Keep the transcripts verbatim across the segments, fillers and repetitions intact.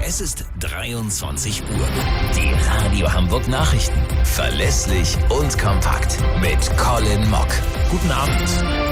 Es ist dreiundzwanzig Uhr. Die Radio Hamburg Nachrichten. Verlässlich und kompakt mit Colin Mock. Guten Abend.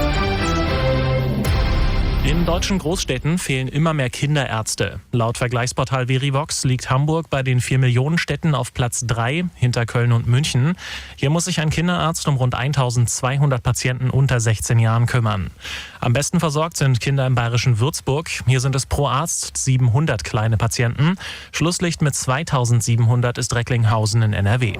In deutschen Großstädten fehlen immer mehr Kinderärzte. Laut Vergleichsportal Verivox liegt Hamburg bei den vier Millionen Städten auf Platz drei hinter Köln und München. Hier muss sich ein Kinderarzt um rund eintausendzweihundert Patienten unter sechzehn Jahren kümmern. Am besten versorgt sind Kinder im bayerischen Würzburg. Hier sind es pro Arzt siebenhundert kleine Patienten. Schlusslicht mit zweitausendsiebenhundert ist Recklinghausen in N R W.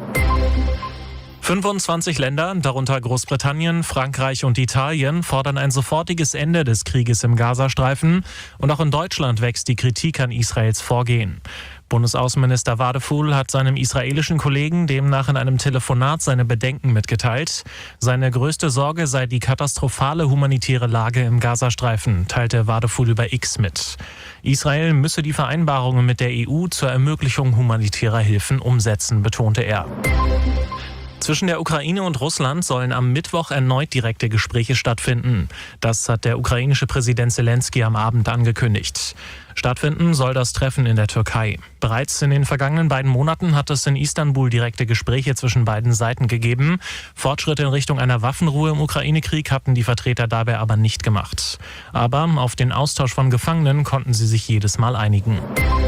fünfundzwanzig Länder, darunter Großbritannien, Frankreich und Italien, fordern ein sofortiges Ende des Krieges im Gazastreifen. Und auch in Deutschland wächst die Kritik an Israels Vorgehen. Bundesaußenminister Wadefuhl hat seinem israelischen Kollegen demnach in einem Telefonat seine Bedenken mitgeteilt. Seine größte Sorge sei die katastrophale humanitäre Lage im Gazastreifen, teilte Wadefuhl über X mit. Israel müsse die Vereinbarungen mit der E U zur Ermöglichung humanitärer Hilfen umsetzen, betonte er. Zwischen der Ukraine und Russland sollen am Mittwoch erneut direkte Gespräche stattfinden. Das hat der ukrainische Präsident Zelensky am Abend angekündigt. Stattfinden soll das Treffen in der Türkei. Bereits in den vergangenen beiden Monaten hat es in Istanbul direkte Gespräche zwischen beiden Seiten gegeben. Fortschritte in Richtung einer Waffenruhe im Ukraine-Krieg hatten die Vertreter dabei aber nicht gemacht. Aber auf den Austausch von Gefangenen konnten sie sich jedes Mal einigen.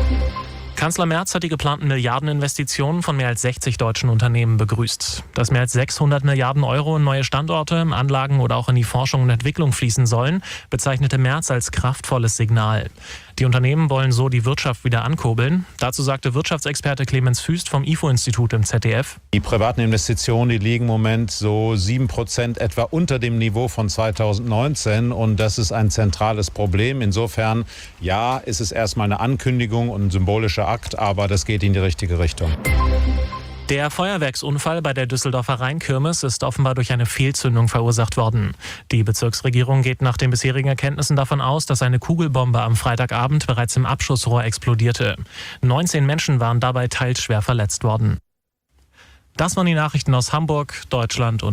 Kanzler Merz hat die geplanten Milliardeninvestitionen von mehr als sechzig deutschen Unternehmen begrüßt. Dass mehr als sechshundert Milliarden Euro in neue Standorte, Anlagen oder auch in die Forschung und Entwicklung fließen sollen, bezeichnete Merz als kraftvolles Signal. Die Unternehmen wollen so die Wirtschaft wieder ankurbeln. Dazu sagte Wirtschaftsexperte Clemens Füst vom I F O-Institut im Z D F. Die privaten Investitionen, die liegen im Moment so sieben Prozent etwa unter dem Niveau von zweitausendneunzehn. Und das ist ein zentrales Problem. Insofern, ja, ist es erstmal eine Ankündigung und ein symbolischer Akt, aber das geht in die richtige Richtung. Der Feuerwerksunfall bei der Düsseldorfer Rheinkirmes ist offenbar durch eine Fehlzündung verursacht worden. Die Bezirksregierung geht nach den bisherigen Erkenntnissen davon aus, dass eine Kugelbombe am Freitagabend bereits im Abschussrohr explodierte. neunzehn Menschen waren dabei teils schwer verletzt worden. Das waren die Nachrichten aus Hamburg, Deutschland und